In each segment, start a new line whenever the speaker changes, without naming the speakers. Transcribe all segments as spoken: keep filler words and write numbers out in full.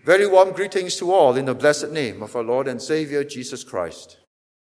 Very warm greetings to all in the blessed name of our Lord and Savior Jesus Christ.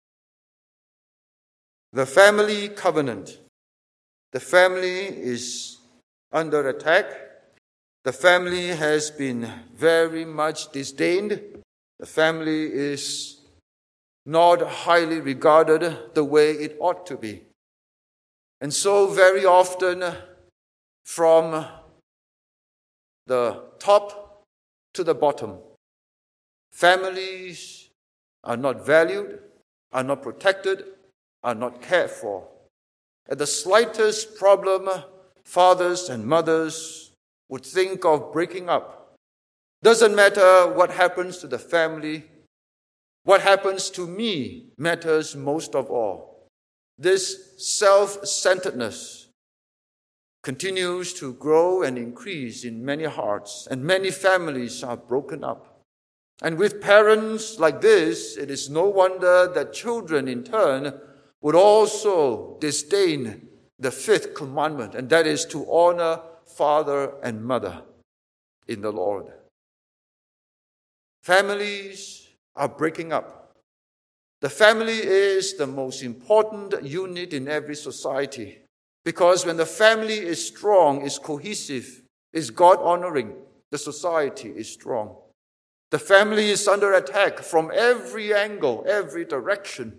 The family covenant. The family is under attack. The family has been very much disdained. The family is not highly regarded the way it ought to be. And so very often from the top to the bottom, families are not valued, are not protected, are not cared for. At the slightest problem, fathers and mothers would think of breaking up. Doesn't matter what happens to the family, what happens to me matters most of all. This self-centeredness continues to grow and increase in many hearts, and many families are broken up. And with parents like this, it is no wonder that children in turn would also disdain the fifth commandment, and that is to honor father and mother in the Lord. Families are breaking up. The family is the most important unit in every society. Because when the family is strong, is cohesive, is God-honoring, the society is strong. The family is under attack from every angle, every direction.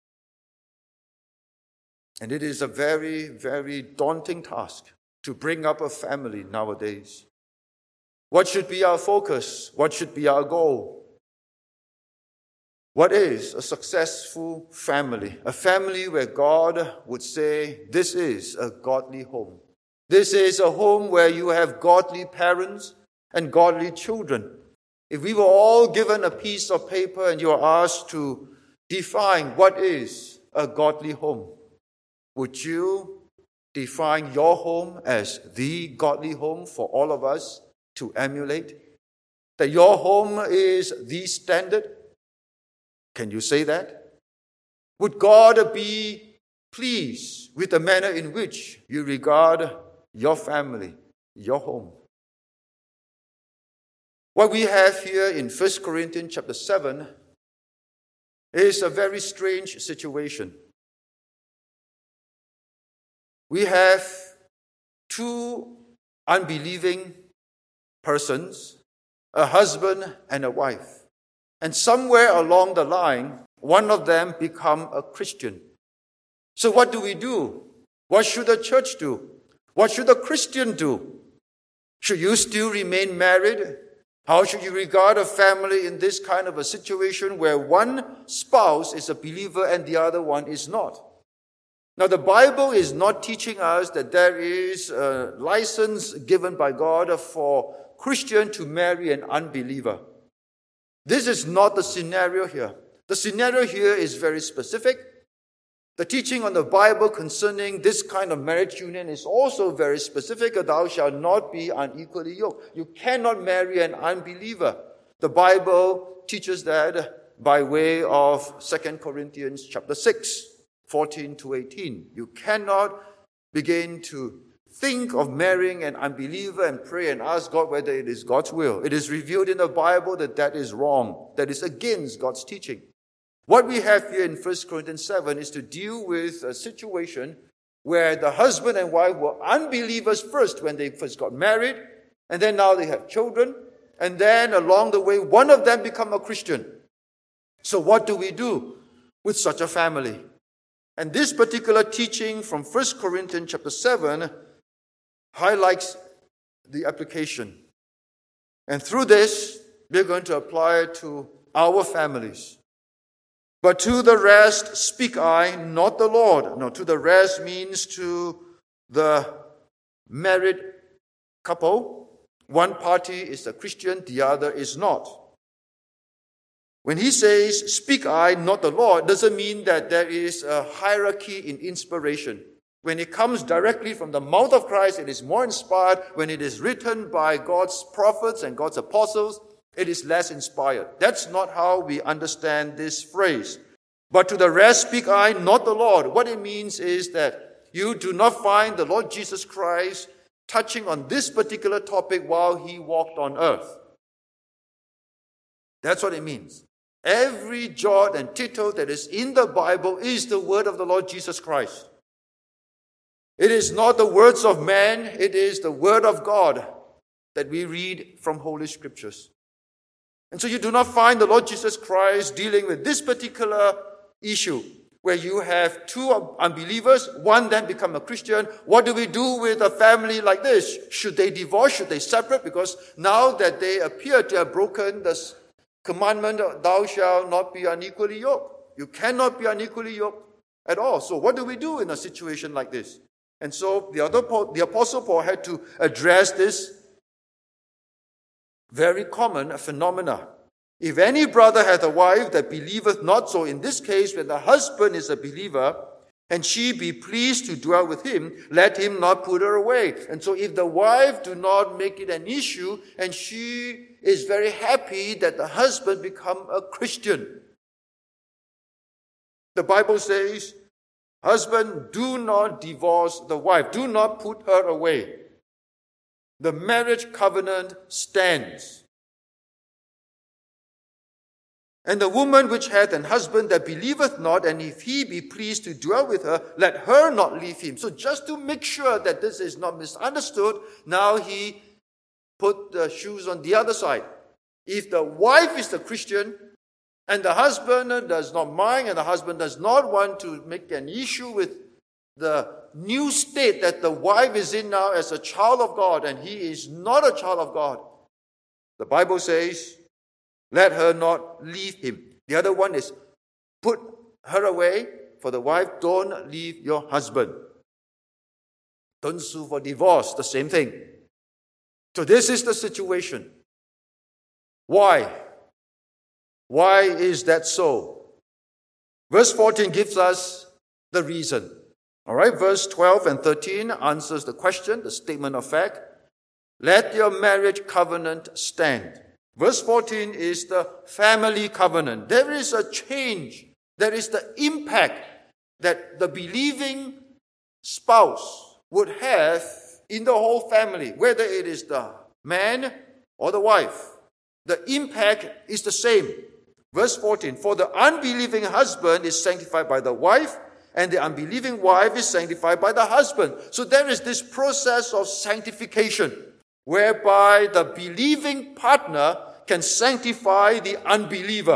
And it is a very, very daunting task to bring up a family nowadays. What should be our focus? What should be our goal? What is a successful family? A family where God would say, this is a godly home. This is a home where you have godly parents and godly children. If we were all given a piece of paper and you are asked to define what is a godly home, would you define your home as the godly home for all of us to emulate? That your home is the standard? Can you say that? Would God be pleased with the manner in which you regard your family, your home? What we have here in First Corinthians chapter seven is a very strange situation. We have two unbelieving persons, a husband and a wife. And somewhere along the line, one of them become a Christian. So what do we do? What should the church do? What should a Christian do? Should you still remain married? How should you regard a family in this kind of a situation where one spouse is a believer and the other one is not? Now, the Bible is not teaching us that there is a license given by God for Christian to marry an unbeliever. This is not the scenario here. The scenario here is very specific. The teaching on the Bible concerning this kind of marriage union is also very specific. Thou shalt not be unequally yoked. You cannot marry an unbeliever. The Bible teaches that by way of Second Corinthians chapter six, fourteen to eighteen. You cannot begin to think of marrying an unbeliever and pray and ask God whether it is God's will. It is revealed in the Bible that that is wrong. That is against God's teaching. What we have here in First Corinthians seven is to deal with a situation where the husband and wife were unbelievers first when they first got married, and then now they have children, and then along the way, one of them become a Christian. So what do we do with such a family? And this particular teaching from First Corinthians chapter seven highlights the application. And through this, we're going to apply it to our families. But to the rest speak I, not the Lord. No, to the rest means to the married couple. One party is a Christian, the other is not. When he says, speak I, not the Lord, doesn't mean that there is a hierarchy in inspiration. When it comes directly from the mouth of Christ, it is more inspired. When it is written by God's prophets and God's apostles, it is less inspired. That's not how we understand this phrase. But to the rest speak I, not the Lord. What it means is that you do not find the Lord Jesus Christ touching on this particular topic while he walked on earth. That's what it means. Every jot and tittle that is in the Bible is the word of the Lord Jesus Christ. It is not the words of man, it is the word of God that we read from Holy Scriptures. And so you do not find the Lord Jesus Christ dealing with this particular issue where you have two unbelievers, one then become a Christian. What do we do with a family like this? Should they divorce? Should they separate? Because now that they appear to have broken the commandment, thou shalt not be unequally yoked. You cannot be unequally yoked at all. So what do we do in a situation like this? And so the, other, the Apostle Paul had to address this very common phenomena. If any brother hath a wife that believeth not, so in this case, when the husband is a believer, and she be pleased to dwell with him, let him not put her away. And so if the wife do not make it an issue, and she is very happy that the husband become a Christian, the Bible says, husband, do not divorce the wife. Do not put her away. The marriage covenant stands. And the woman which hath an husband that believeth not, and if he be pleased to dwell with her, let her not leave him. So just to make sure that this is not misunderstood, now he put the shoes on the other side. If the wife is the Christian, and the husband does not mind, and the husband does not want to make an issue with the new state that the wife is in now as a child of God, and he is not a child of God, the Bible says, let her not leave him. The other one is, put her away. For the wife, don't leave your husband. Don't sue for divorce, the same thing. So this is the situation. Why? Why is that so? Verse fourteen gives us the reason. All right, verse twelve and thirteen answers the question, the statement of fact. Let your marriage covenant stand. Verse fourteen is the family covenant. There is a change. There is the impact that the believing spouse would have in the whole family, whether it is the man or the wife. The impact is the same. Verse fourteen, for the unbelieving husband is sanctified by the wife, and the unbelieving wife is sanctified by the husband. So there is this process of sanctification, whereby the believing partner can sanctify the unbeliever.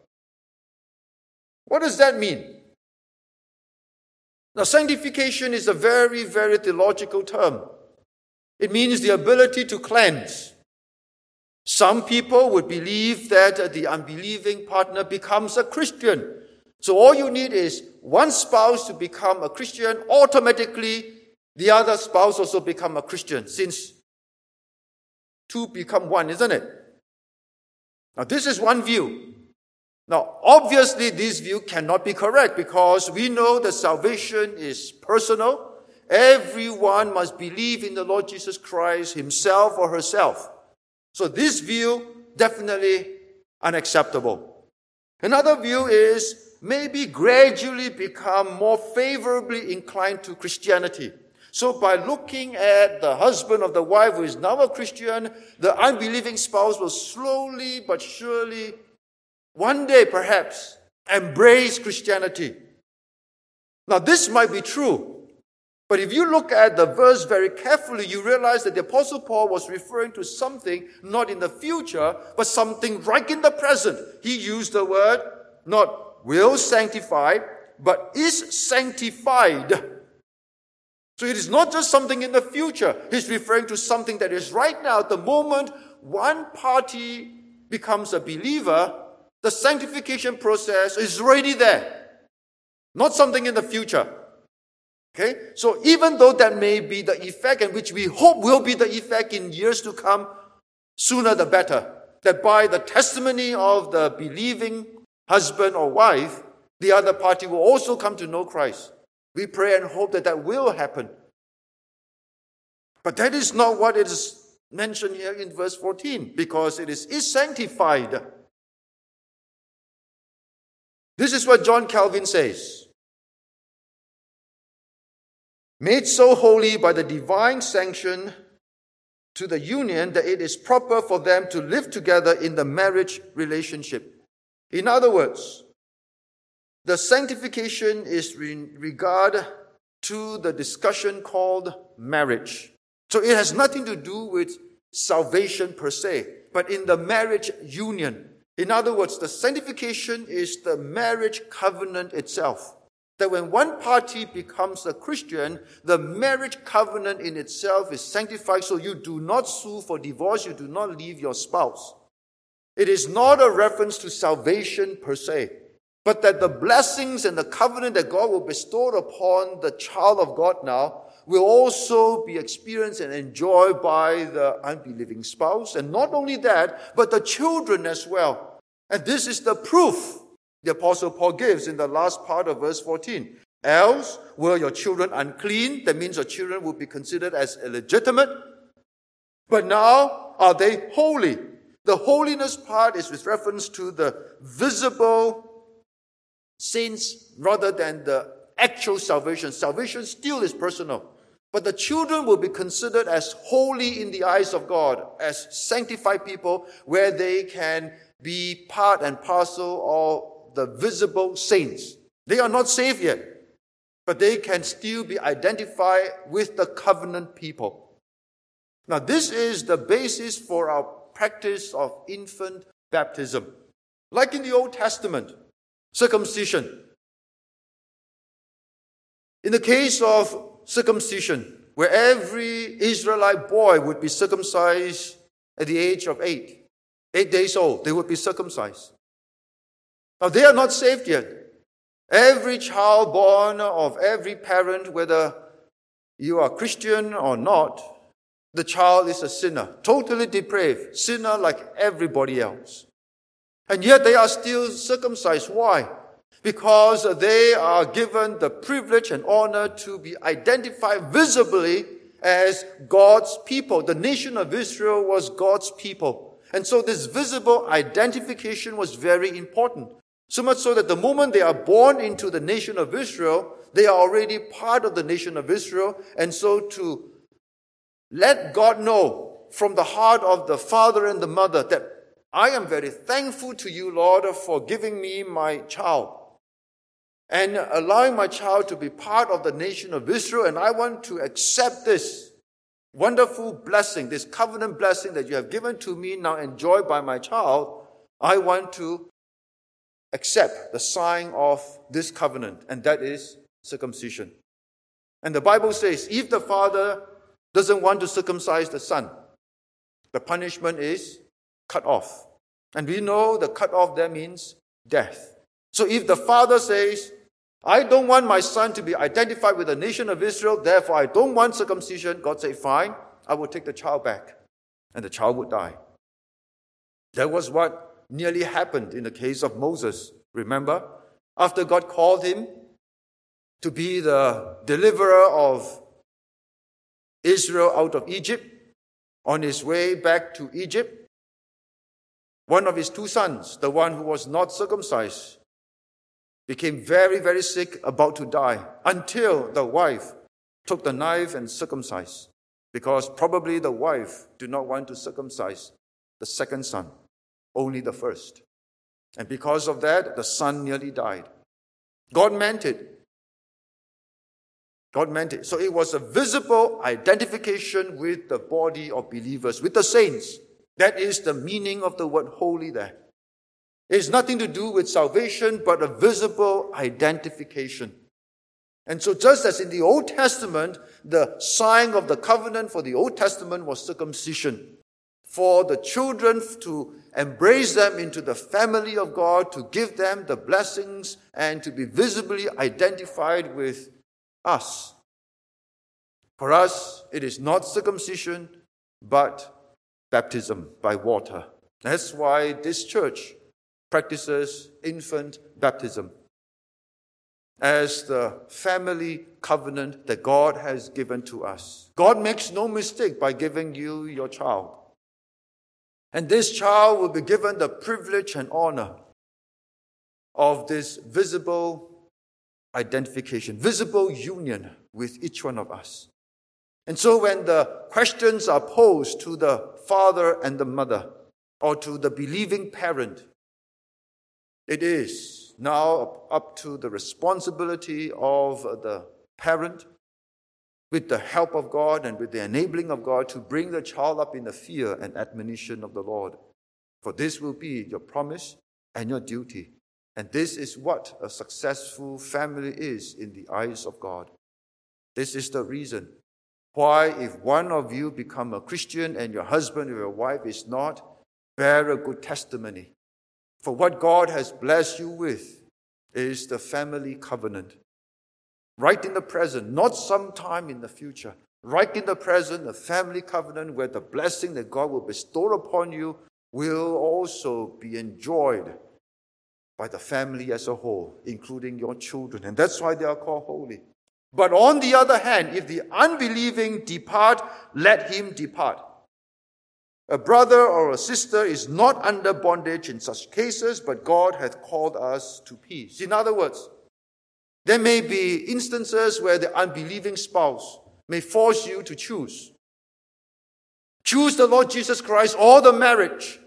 What does that mean? Now, sanctification is a very, very theological term. It means the ability to cleanse. Some people would believe that the unbelieving partner becomes a Christian. So all you need is one spouse to become a Christian, automatically the other spouse also become a Christian, since two become one, isn't it? Now, this is one view. Now, obviously, this view cannot be correct because we know that salvation is personal. Everyone must believe in the Lord Jesus Christ himself or herself. So this view, definitely unacceptable. Another view is maybe gradually become more favorably inclined to Christianity. So by looking at the husband of the wife who is now a Christian, the unbelieving spouse will slowly but surely, one day perhaps, embrace Christianity. Now this might be true, but if you look at the verse very carefully, you realize that the Apostle Paul was referring to something not in the future, but something right in the present. He used the word not will sanctify, but is sanctified. So it is not just something in the future. He's referring to something that is right now. At the moment one party becomes a believer, the sanctification process is already there. Not something in the future. Okay? So even though that may be the effect, and which we hope will be the effect in years to come, sooner the better, that by the testimony of the believing husband or wife, the other party will also come to know Christ. We pray and hope that that will happen. But that is not what is mentioned here in verse fourteen, because it is, is sanctified. This is what John Calvin says. Made so holy by the divine sanction to the union that it is proper for them to live together in the marriage relationship. In other words, the sanctification is in regard to the discussion called marriage. So it has nothing to do with salvation per se, but in the marriage union. In other words, the sanctification is the marriage covenant itself. That when one party becomes a Christian, the marriage covenant in itself is sanctified, so you do not sue for divorce, you do not leave your spouse. It is not a reference to salvation per se, but that the blessings and the covenant that God will bestow upon the child of God now will also be experienced and enjoyed by the unbelieving spouse. And not only that, but the children as well. And this is the proof the Apostle Paul gives in the last part of verse fourteen. Else were your children unclean. That means your children would be considered as illegitimate. But now are they holy? The holiness part is with reference to the visible saints rather than the actual salvation. Salvation still is personal. But the children will be considered as holy in the eyes of God, as sanctified people, where they can be part and parcel of the visible saints. They are not saved yet, but they can still be identified with the covenant people. Now, this is the basis for our practice of infant baptism. Like in the Old Testament, circumcision. In the case of circumcision, where every Israelite boy would be circumcised at the age of eight, eight days old, they would be circumcised. Now, they are not saved yet. Every child born of every parent, whether you are Christian or not, the child is a sinner, totally depraved, sinner like everybody else. And yet they are still circumcised. Why? Because they are given the privilege and honor to be identified visibly as God's people. The nation of Israel was God's people. And so this visible identification was very important. So much so that the moment they are born into the nation of Israel, they are already part of the nation of Israel. And so to let God know from the heart of the father and the mother that I am very thankful to you, Lord, for giving me my child and allowing my child to be part of the nation of Israel. And I want to accept this wonderful blessing, this covenant blessing that you have given to me, now enjoyed by my child. I want to accept the sign of this covenant, and that is circumcision. And the Bible says, if the father doesn't want to circumcise the son, the punishment is cut off. And we know the cut off there means death. So if the father says, I don't want my son to be identified with the nation of Israel, therefore I don't want circumcision, God said, fine, I will take the child back. And the child would die. That was what nearly happened in the case of Moses. Remember? After God called him to be the deliverer of Israel out of Egypt, on his way back to Egypt, one of his two sons, the one who was not circumcised, became very, very sick, about to die, until the wife took the knife and circumcised, because probably the wife did not want to circumcise the second son, only the first. And because of that, the son nearly died. God meant it. God meant it. So it was a visible identification with the body of believers, with the saints. That is the meaning of the word holy there. It has nothing to do with salvation, but a visible identification. And so just as in the Old Testament, the sign of the covenant for the Old Testament was circumcision. For the children to embrace them into the family of God, to give them the blessings and to be visibly identified with us. For us, it is not circumcision, but baptism by water. That's why this church practices infant baptism as the family covenant that God has given to us. God makes no mistake by giving you your child. And this child will be given the privilege and honor of this visible identification, visible union with each one of us. And so when the questions are posed to the father and the mother, or to the believing parent, it is now up to the responsibility of the parent, with the help of God and with the enabling of God, to bring the child up in the fear and admonition of the Lord. For this will be your promise and your duty. And this is what a successful family is in the eyes of God. This is the reason why, if one of you become a Christian and your husband or your wife is not, bear a good testimony. For what God has blessed you with is the family covenant. Right in the present, not sometime in the future. Right in the present, the family covenant where the blessing that God will bestow upon you will also be enjoyed by the family as a whole, including your children. And that's why they are called holy. But on the other hand, if the unbelieving depart, let him depart. A brother or a sister is not under bondage in such cases, but God hath called us to peace. In other words, there may be instances where the unbelieving spouse may force you to choose. Choose the Lord Jesus Christ or the marriage.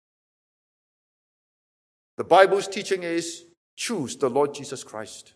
The Bible's teaching is choose the Lord Jesus Christ.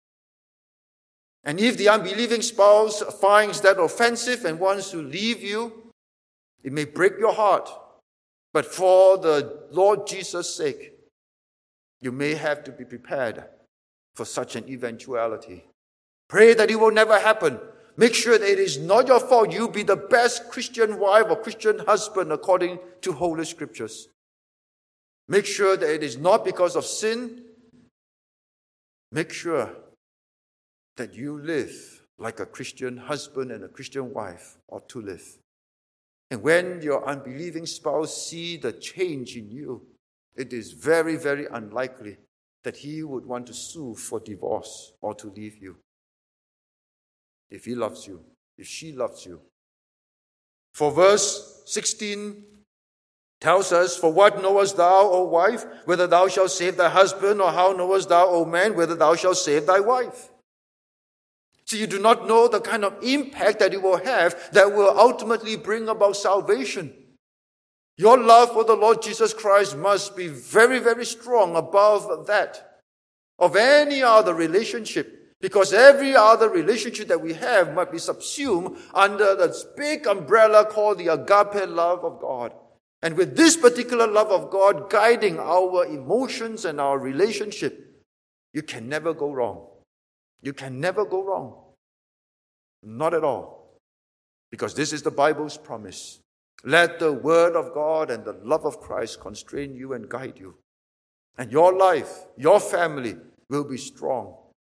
And if the unbelieving spouse finds that offensive and wants to leave you, it may break your heart. But for the Lord Jesus' sake, you may have to be prepared for such an eventuality. Pray that it will never happen. Make sure that it is not your fault. You be the best Christian wife or Christian husband according to Holy Scriptures. Make sure that it is not because of sin. Make sure that you live like a Christian husband and a Christian wife ought to live. And when your unbelieving spouse see the change in you, it is very, very unlikely that he would want to sue for divorce or to leave you. If he loves you, if she loves you. For verse sixteen tells us, for what knowest thou, O wife, whether thou shalt save thy husband, or how knowest thou, O man, whether thou shalt save thy wife? So you do not know the kind of impact that it will have that will ultimately bring about salvation. Your love for the Lord Jesus Christ must be very, very strong above that of any other relationship, because every other relationship that we have might be subsumed under this big umbrella called the agape love of God. And with this particular love of God guiding our emotions and our relationship, you can never go wrong. You can never go wrong. Not at all. Because this is the Bible's promise. Let the word of God and the love of Christ constrain you and guide you. And your life, your family will be strong.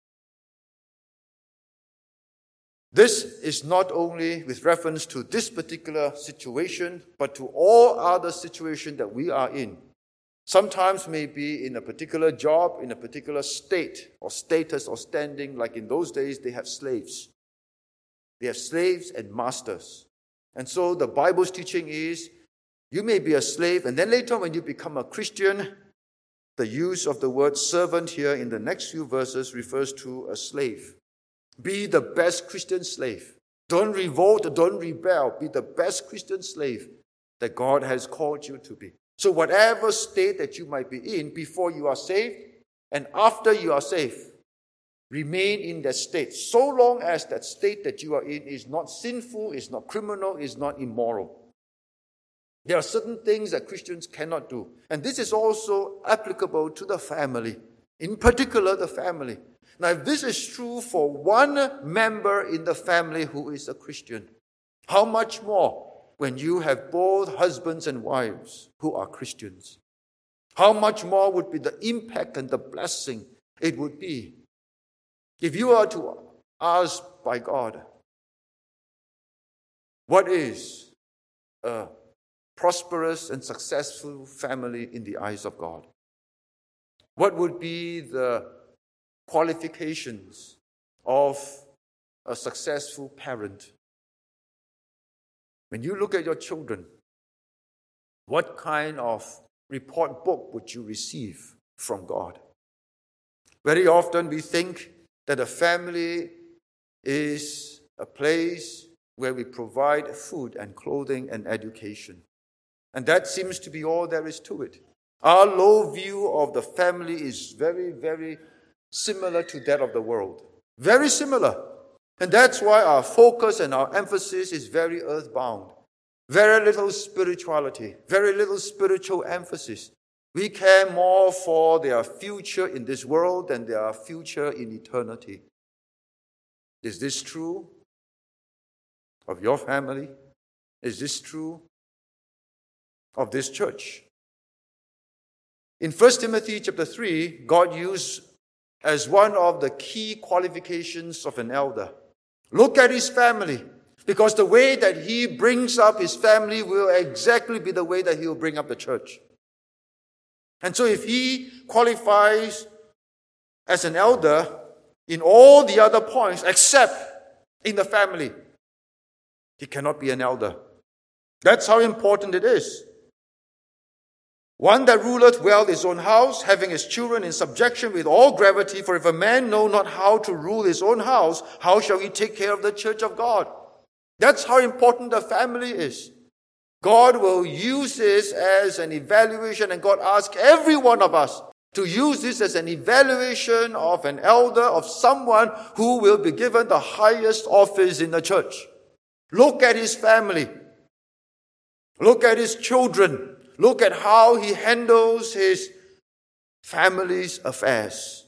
This is not only with reference to this particular situation, but to all other situations that we are in. Sometimes maybe in a particular job, in a particular state or status or standing, like in those days they have slaves. They have slaves and masters. And so the Bible's teaching is, you may be a slave, and then later when you become a Christian, the use of the word servant here in the next few verses refers to a slave. Be the best Christian slave. Don't revolt, don't rebel. Be the best Christian slave that God has called you to be. So whatever state that you might be in before you are saved and after you are saved, remain in that state, so long as that state that you are in is not sinful, is not criminal, is not immoral. There are certain things that Christians cannot do. And this is also applicable to the family, in particular the family. Now, if this is true for one member in the family who is a Christian, how much more when you have both husbands and wives who are Christians? How much more would be the impact and the blessing it would be if you are to ask by God, what is a prosperous and successful family in the eyes of God? What would be the qualifications of a successful parent? When you look at your children, what kind of report book would you receive from God? Very often we think that a family is a place where we provide food and clothing and education. And that seems to be all there is to it. Our low view of the family is very, very similar to that of the world. Very similar. And that's why our focus and our emphasis is very earthbound. Very little spirituality, very little spiritual emphasis. We care more for their future in this world than their future in eternity. Is this true of your family? Is this true of this church? In First Timothy chapter three, God used as one of the key qualifications of an elder. Look at his family, because the way that he brings up his family will exactly be the way that he will bring up the church. And so if he qualifies as an elder in all the other points except in the family, he cannot be an elder. That's how important it is. One that ruleth well his own house, having his children in subjection with all gravity. For if a man know not how to rule his own house, how shall he take care of the church of God? That's how important the family is. God will use this as an evaluation, and God asks every one of us to use this as an evaluation of an elder, of someone who will be given the highest office in the church. Look at his family. Look at his children. Look at how he handles his family's affairs.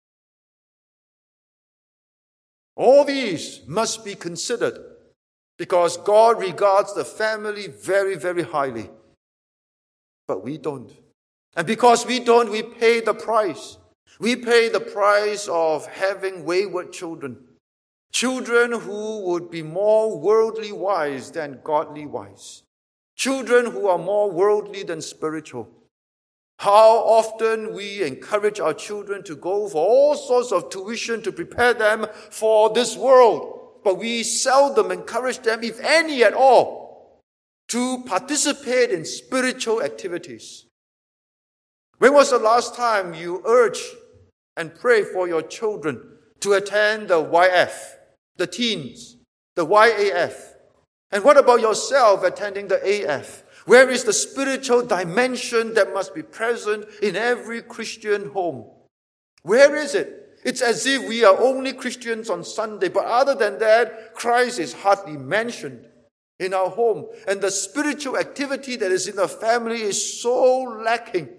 All these must be considered because God regards the family very, very highly. But we don't. And because we don't, we pay the price. We pay the price of having wayward children. Children who would be more worldly wise than godly wise. Children who are more worldly than spiritual. How often we encourage our children to go for all sorts of tuition to prepare them for this world. But we seldom encourage them, if any at all, to participate in spiritual activities. When was the last time you urged and prayed for your children to attend the Y F, the teens, the Y A F? And what about yourself attending the A F? Where is the spiritual dimension that must be present in every Christian home? Where is it? It's as if we are only Christians on Sunday, but other than that, Christ is hardly mentioned in our home. And the spiritual activity that is in the family is so lacking.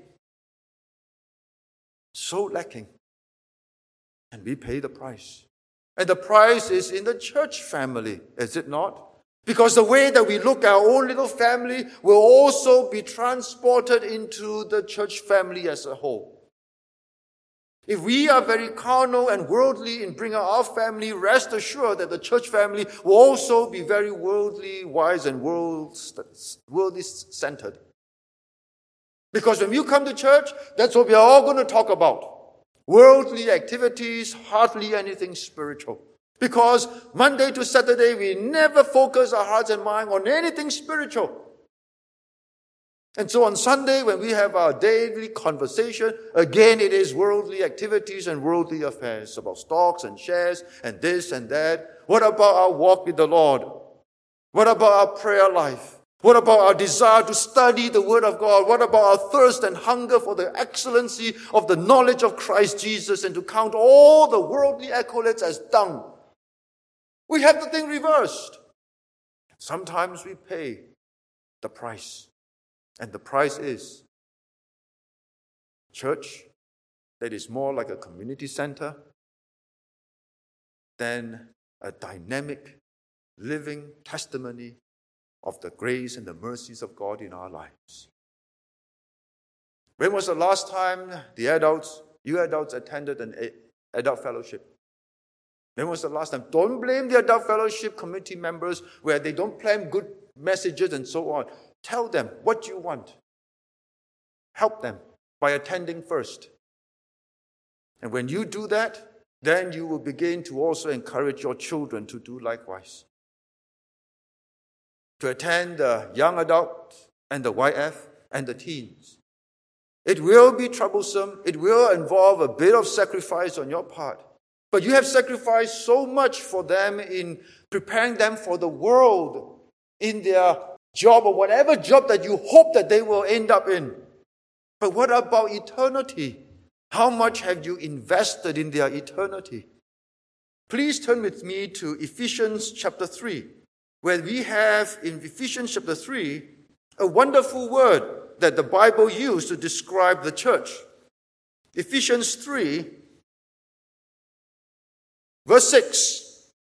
So lacking. And we pay the price. And the price is in the church family, is it not? Because the way that we look at our own little family will also be transported into the church family as a whole. If we are very carnal and worldly in bringing our family, rest assured that the church family will also be very worldly wise and worldly centered. Because when you come to church, that's what we are all going to talk about. Worldly activities, hardly anything spiritual. Because Monday to Saturday, we never focus our hearts and mind on anything spiritual. And so on Sunday, when we have our daily conversation, again, it is worldly activities and worldly affairs about stocks and shares and this and that. What about our walk with the Lord? What about our prayer life? What about our desire to study the Word of God? What about our thirst and hunger for the excellency of the knowledge of Christ Jesus and to count all the worldly accolades as dung? We have the thing reversed. Sometimes we pay the price. And the price is church that is more like a community center than a dynamic, living testimony of the grace and the mercies of God in our lives. When was the last time the adults, you adults attended an adult fellowship? When was the last time? Don't blame the adult fellowship committee members where they don't plan good messages and so on. Tell them what you want. Help them by attending first. And when you do that, then you will begin to also encourage your children to do likewise. To attend the young adult and the Y F and the teens. It will be troublesome. It will involve a bit of sacrifice on your part. But you have sacrificed so much for them in preparing them for the world, in their job or whatever job that you hope that they will end up in. But what about eternity? How much have you invested in their eternity? Please turn with me to Ephesians chapter three, where we have in Ephesians chapter three a wonderful word that the Bible used to describe the church. Ephesians three, verse six.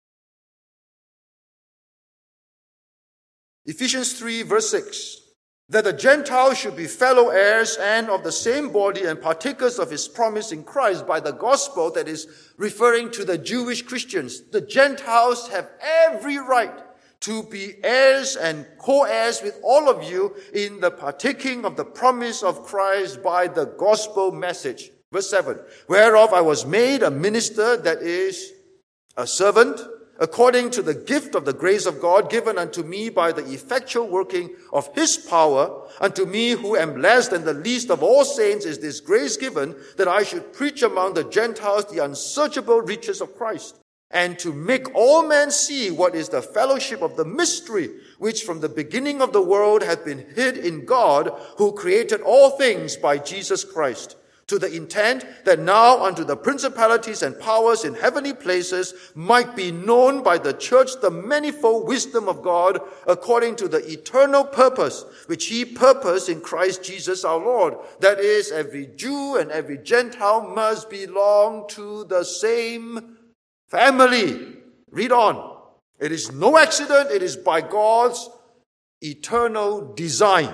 Ephesians three, verse six. That the Gentiles should be fellow heirs and of the same body and partakers of his promise in Christ by the gospel, that is referring to the Jewish Christians. The Gentiles have every right to be heirs and co-heirs with all of you in the partaking of the promise of Christ by the gospel message. Verse seven. Whereof I was made a minister, that is a servant, according to the gift of the grace of God given unto me by the effectual working of his power. Unto me who am less than the least of all saints is this grace given, that I should preach among the Gentiles the unsearchable riches of Christ, and to make all men see what is the fellowship of the mystery, which from the beginning of the world hath been hid in God, who created all things by Jesus Christ, to the intent that now unto the principalities and powers in heavenly places might be known by the church the manifold wisdom of God, according to the eternal purpose which he purposed in Christ Jesus our Lord. That is, every Jew and every Gentile must belong to the same family. Read on. It is no accident. It is by God's eternal design.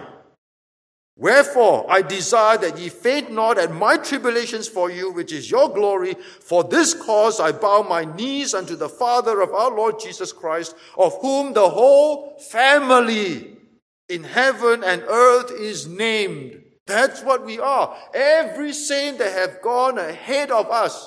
Wherefore, I desire that ye faint not at my tribulations for you, which is your glory. For this cause I bow my knees unto the Father of our Lord Jesus Christ, of whom the whole family in heaven and earth is named. That's what we are. Every saint that have gone ahead of us,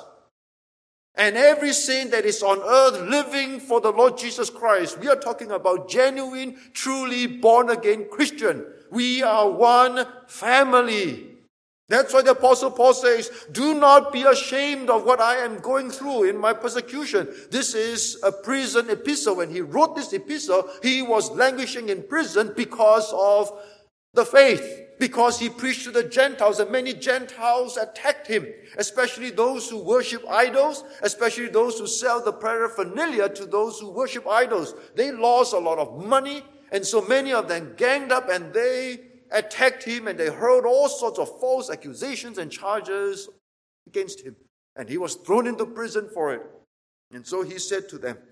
and every saint that is on earth living for the Lord Jesus Christ. We are talking about genuine, truly born-again Christian. We are one family. That's why the Apostle Paul says, do not be ashamed of what I am going through in my persecution. This is a prison epistle. When he wrote this epistle, he was languishing in prison because of the faith, because he preached to the Gentiles, and many Gentiles attacked him, especially those who worship idols, especially those who sell the paraphernalia to those who worship idols. They lost a lot of money, and so many of them ganged up and they attacked him, and they hurled all sorts of false accusations and charges against him. And he was thrown into prison for it. And so he said to them,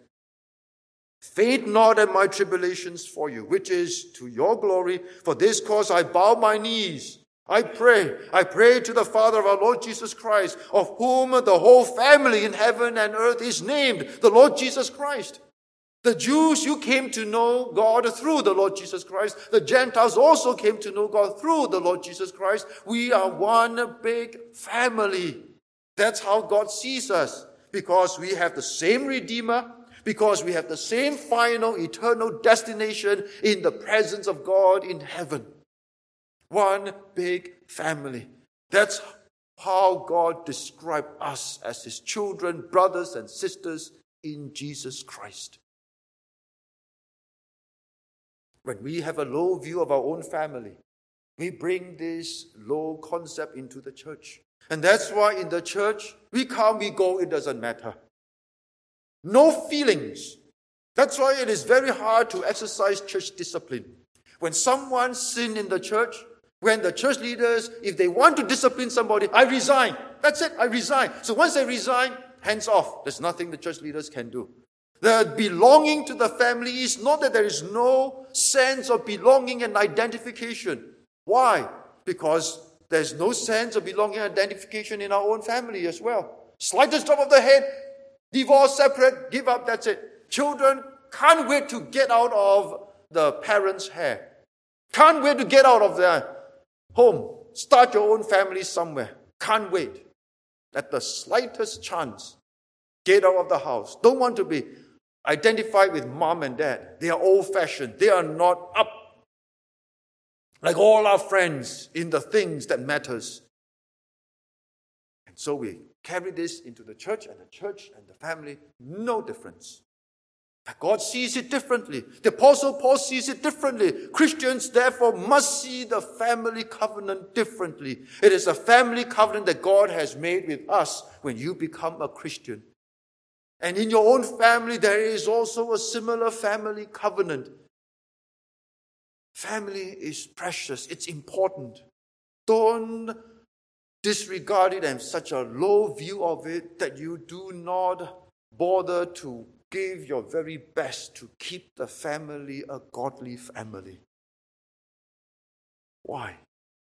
faint not at my tribulations for you, which is to your glory. For this cause I bow my knees. I pray. I pray to the Father of our Lord Jesus Christ, of whom the whole family in heaven and earth is named, the Lord Jesus Christ. The Jews, you came to know God through the Lord Jesus Christ. The Gentiles also came to know God through the Lord Jesus Christ. We are one big family. That's how God sees us, because we have the same Redeemer, because we have the same final eternal destination in the presence of God in heaven. One big family. That's how God described us as his children, brothers and sisters in Jesus Christ. When we have a low view of our own family, we bring this low concept into the church. And that's why in the church, we come, we go, it doesn't matter. No feelings. That's why it is very hard to exercise church discipline. When someone sins in the church, when the church leaders, if they want to discipline somebody, I resign. That's it, I resign. So once they resign, hands off. There's nothing the church leaders can do. The belonging to the family is not that there is no sense of belonging and identification. Why? Because there's no sense of belonging and identification in our own family as well. Slightest drop of the head, divorce, separate, give up, that's it. Children can't wait to get out of the parents' hair. Can't wait to get out of their home. Start your own family somewhere. Can't wait. At the slightest chance, get out of the house. Don't want to be identified with mom and dad. They are old-fashioned. They are not up like all our friends in the things that matters. And so we carry this into the church, and the church and the family, no difference. God sees it differently. The Apostle Paul sees it differently. Christians, therefore, must see the family covenant differently. It is a family covenant that God has made with us when you become a Christian. And in your own family, there is also a similar family covenant. Family is precious. It's important. Don't disregard it and have such a low view of it that you do not bother to give your very best to keep the family a godly family. Why?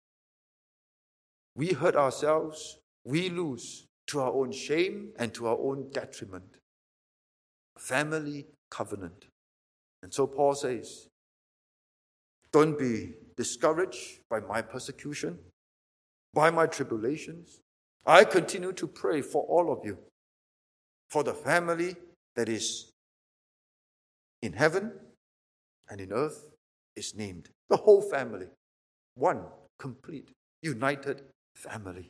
We hurt ourselves, we lose to our own shame and to our own detriment. Family covenant. And so Paul says, don't be discouraged by my persecution, by my tribulations. I continue to pray for all of you, for the family that is in heaven and in earth is named. The whole family. One complete, united family.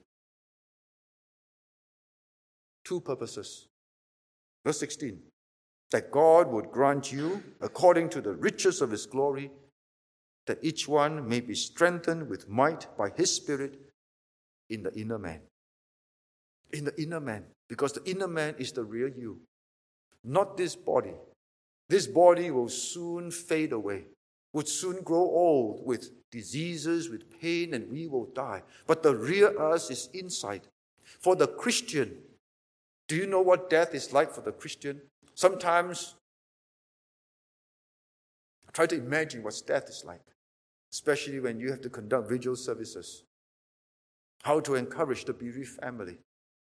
Two purposes. Verse sixteen. That God would grant you, according to the riches of his glory, that each one may be strengthened with might by his Spirit in the inner man. In the inner man. Because the inner man is the real you. Not this body. This body will soon fade away, would soon grow old with diseases, with pain, and we will die. But the real us is inside. For the Christian, do you know what death is like for the Christian? Sometimes I try to imagine what death is like, especially when you have to conduct vigil services. How to encourage the bereaved family.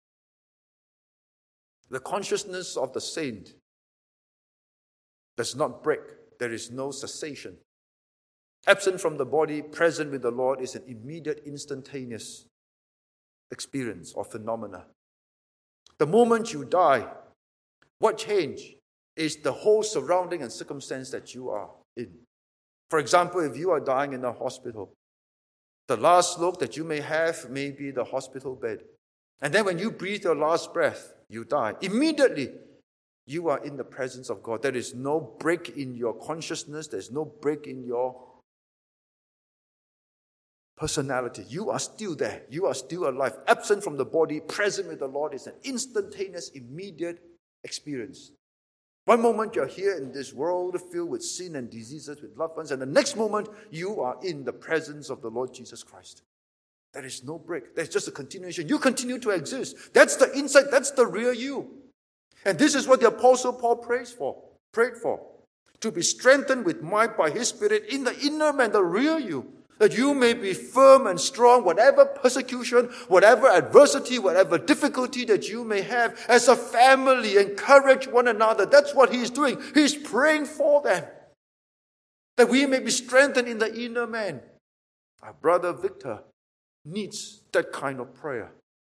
The consciousness of the saint does not break. There is no cessation. Absent from the body, present with the Lord is an immediate, instantaneous experience or phenomena. The moment you die, what change is the whole surrounding and circumstance that you are in. For example, if you are dying in a hospital, the last look that you may have may be the hospital bed. And then when you breathe your last breath, you die. Immediately, you are in the presence of God. There is no break in your consciousness. There's no break in your personality. You are still there. You are still alive. Absent from the body, present with the Lord is an instantaneous, immediate experience. One moment you're here in this world filled with sin and diseases with loved ones, and the next moment you are in the presence of the Lord Jesus Christ. There is no break. There's just a continuation. You continue to exist. That's the insight. That's the real you. And this is what the Apostle Paul prays for, prayed for. To be strengthened with might by his Spirit in the inner man, the real you. That you may be firm and strong, whatever persecution, whatever adversity, whatever difficulty that you may have. As a family, encourage one another. That's what he's doing. He's praying for them. That we may be strengthened in the inner man. Our brother Victor needs that kind of prayer.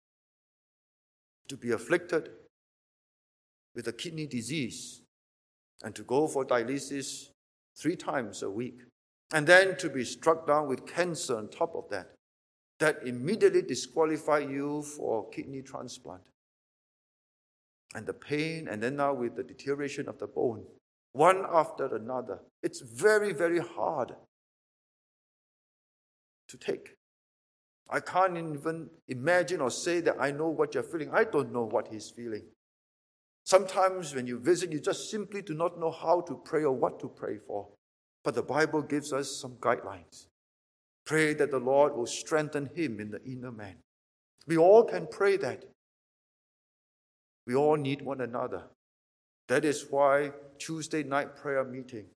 To be afflicted with a kidney disease and to go for dialysis three times a week. And then to be struck down with cancer on top of that. That immediately disqualify you for kidney transplant. And the pain, and then now with the deterioration of the bone. One after another. It's very, very hard to take. I can't even imagine or say that I know what you're feeling. I don't know what he's feeling. Sometimes when you visit, you just simply do not know how to pray or what to pray for. But the Bible gives us some guidelines. Pray that the Lord will strengthen him in the inner man. We all can pray that. We all need one another. That is why Tuesday night prayer meeting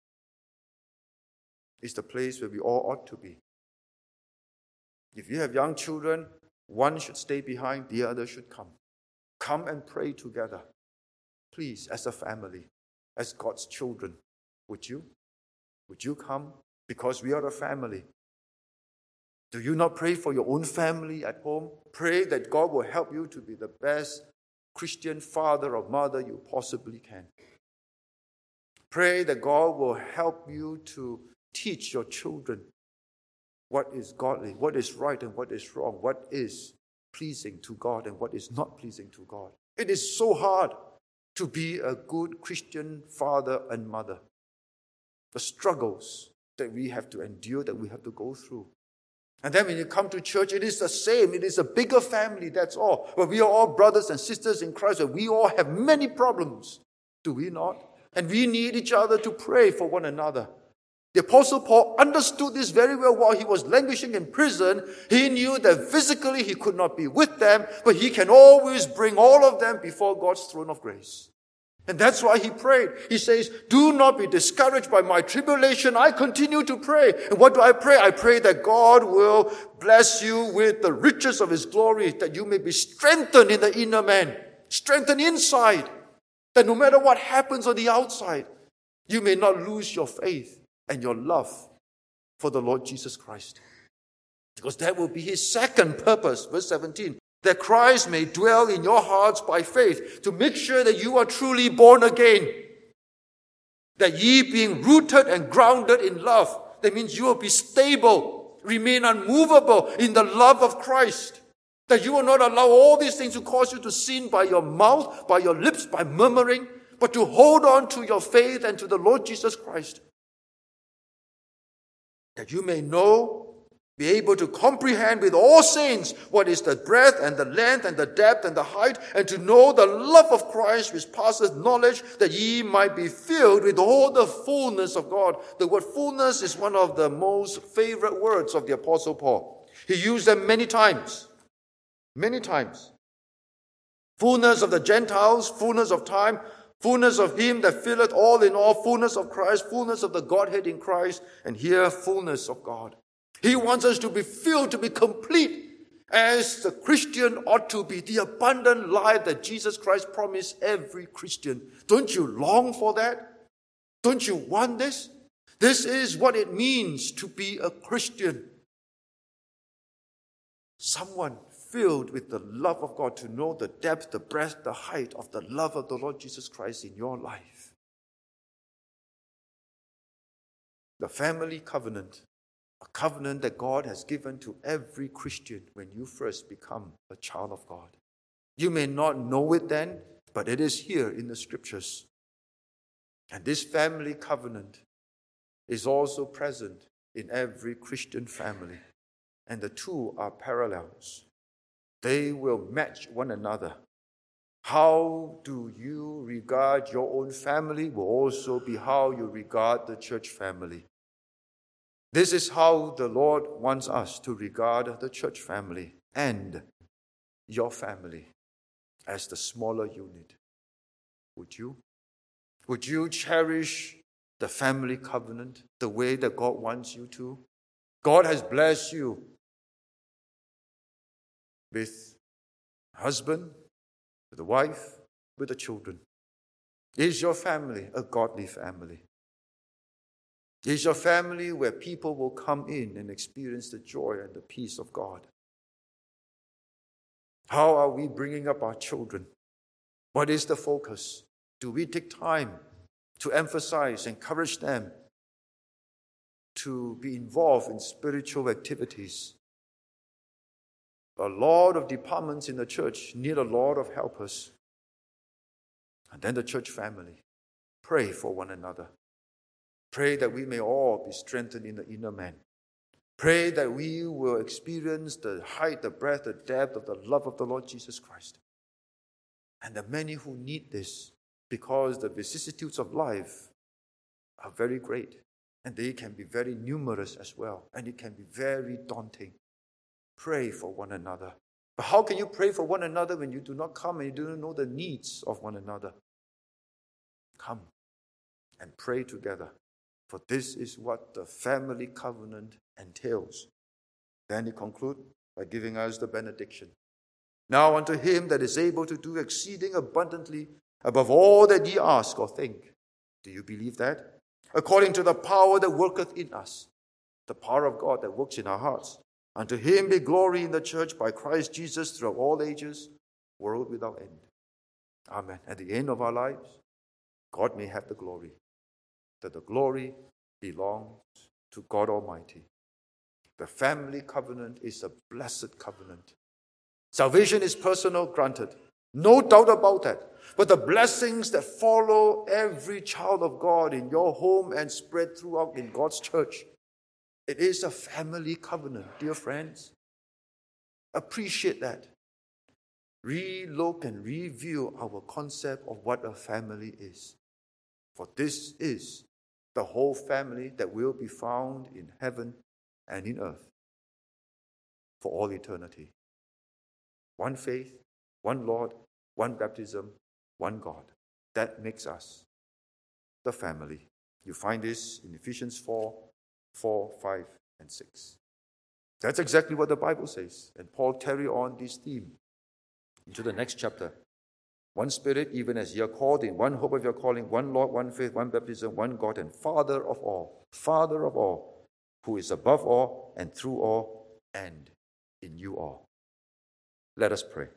is the place where we all ought to be. If you have young children, one should stay behind, the other should come. Come and pray together. Please, as a family, as God's children, would you? Would you come? Because we are a family. Do you not pray for your own family at home? Pray that God will help you to be the best Christian father or mother you possibly can. Pray that God will help you to teach your children what is godly, what is right and what is wrong, what is pleasing to God and what is not pleasing to God. It is so hard to be a good Christian father and mother. The struggles that we have to endure, that we have to go through. And then when you come to church, it is the same. It is a bigger family, that's all. But we are all brothers and sisters in Christ, and we all have many problems. Do we not? And we need each other to pray for one another. The Apostle Paul understood this very well while he was languishing in prison. He knew that physically he could not be with them, but he can always bring all of them before God's throne of grace. And that's why he prayed. He says, do not be discouraged by my tribulation. I continue to pray. And what do I pray? I pray that God will bless you with the riches of his glory, that you may be strengthened in the inner man, strengthened inside, that no matter what happens on the outside, you may not lose your faith and your love for the Lord Jesus Christ. Because that will be his second purpose. Verse seventeen. That Christ may dwell in your hearts by faith, to make sure that you are truly born again. That ye being rooted and grounded in love, that means you will be stable, remain unmovable in the love of Christ. That you will not allow all these things to cause you to sin by your mouth, by your lips, by murmuring, but to hold on to your faith and to the Lord Jesus Christ. That you may know, be able to comprehend with all saints what is the breadth and the length and the depth and the height, and to know the love of Christ which passeth knowledge, that ye might be filled with all the fullness of God. The word fullness is one of the most favorite words of the Apostle Paul. He used them many times. Many times. Fullness of the Gentiles, fullness of time, fullness of him that filleth all in all, fullness of Christ, fullness of the Godhead in Christ, and here fullness of God. He wants us to be filled, to be complete, as the Christian ought to be, the abundant life that Jesus Christ promised every Christian. Don't you long for that? Don't you want this? This is what it means to be a Christian. Someone filled with the love of God, to know the depth, the breadth, the height of the love of the Lord Jesus Christ in your life. The family covenant. A covenant that God has given to every Christian when you first become a child of God. You may not know it then, but it is here in the scriptures. And this family covenant is also present in every Christian family. And the two are parallels. They will match one another. How do you regard your own family will also be how you regard the church family. This is how the Lord wants us to regard the church family and your family as the smaller unit. Would you? Would you cherish the family covenant the way that God wants you to? God has blessed you with a husband, with a wife, with the children. Is your family a godly family? Is your family where people will come in and experience the joy and the peace of God? How are we bringing up our children? What is the focus? Do we take time to emphasize, encourage them to be involved in spiritual activities? A lot of departments in the church need a lot of helpers. And then the church family. Pray for one another. Pray that we may all be strengthened in the inner man. Pray that we will experience the height, the breadth, the depth of the love of the Lord Jesus Christ. And the many who need this, because the vicissitudes of life are very great. And they can be very numerous as well. And it can be very daunting. Pray for one another. But how can you pray for one another when you do not come and you do not know the needs of one another? Come and pray together. For this is what the family covenant entails. Then he concludes by giving us the benediction. Now unto him that is able to do exceeding abundantly above all that ye ask or think. Do you believe that? According to the power that worketh in us. The power of God that works in our hearts. Unto him be glory in the church by Christ Jesus throughout all ages, world without end. Amen. At the end of our lives, God may have the glory. That the glory belongs to God Almighty. The family covenant is a blessed covenant. Salvation is personal, granted. No doubt about that. But the blessings that follow every child of God in your home and spread throughout in God's church, it is a family covenant, dear friends. Appreciate that. Re-look and review our concept of what a family is. For this is the whole family that will be found in heaven and in earth for all eternity. One faith, one Lord, one baptism, one God. That makes us the family. You find this in Ephesians four, four, five, and six. That's exactly what the Bible says. And Paul carry on this theme into the next chapter. One Spirit, even as ye are called in one hope of your calling, one Lord, one faith, one baptism, one God, and Father of all, Father of all, who is above all and through all and in you all. Let us pray.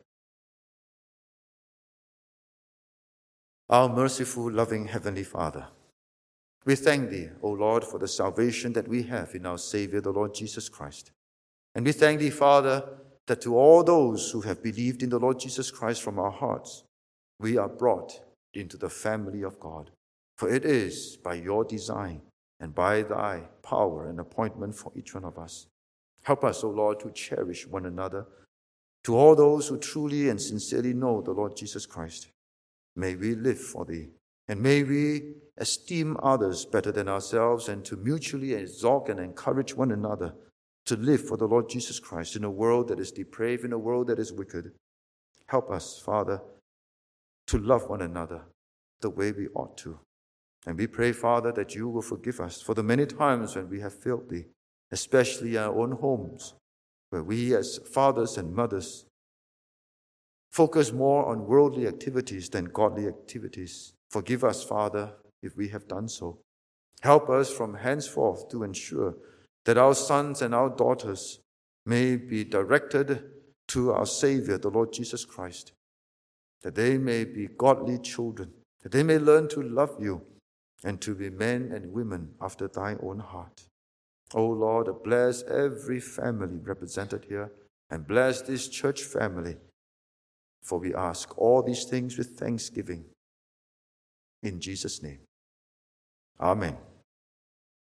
Our merciful, loving Heavenly Father, we thank Thee, O Lord, for the salvation that we have in our Savior, the Lord Jesus Christ. And we thank Thee, Father, that to all those who have believed in the Lord Jesus Christ from our hearts, we are brought into the family of God. For it is by Your design and by Thy power and appointment for each one of us. Help us, O Lord, to cherish one another. To all those who truly and sincerely know the Lord Jesus Christ, may we live for Thee, and may we esteem others better than ourselves, and to mutually exalt and encourage one another to live for the Lord Jesus Christ in a world that is depraved, in a world that is wicked. Help us, Father, to love one another the way we ought to. And we pray, Father, that You will forgive us for the many times when we have failed Thee, especially in our own homes, where we as fathers and mothers focus more on worldly activities than godly activities. Forgive us, Father, if we have done so. Help us from henceforth to ensure that our sons and our daughters may be directed to our Savior, the Lord Jesus Christ, that they may be godly children, that they may learn to love You and to be men and women after Thy own heart. O Lord, bless every family represented here, and bless this church family, for we ask all these things with thanksgiving. In Jesus' name, amen.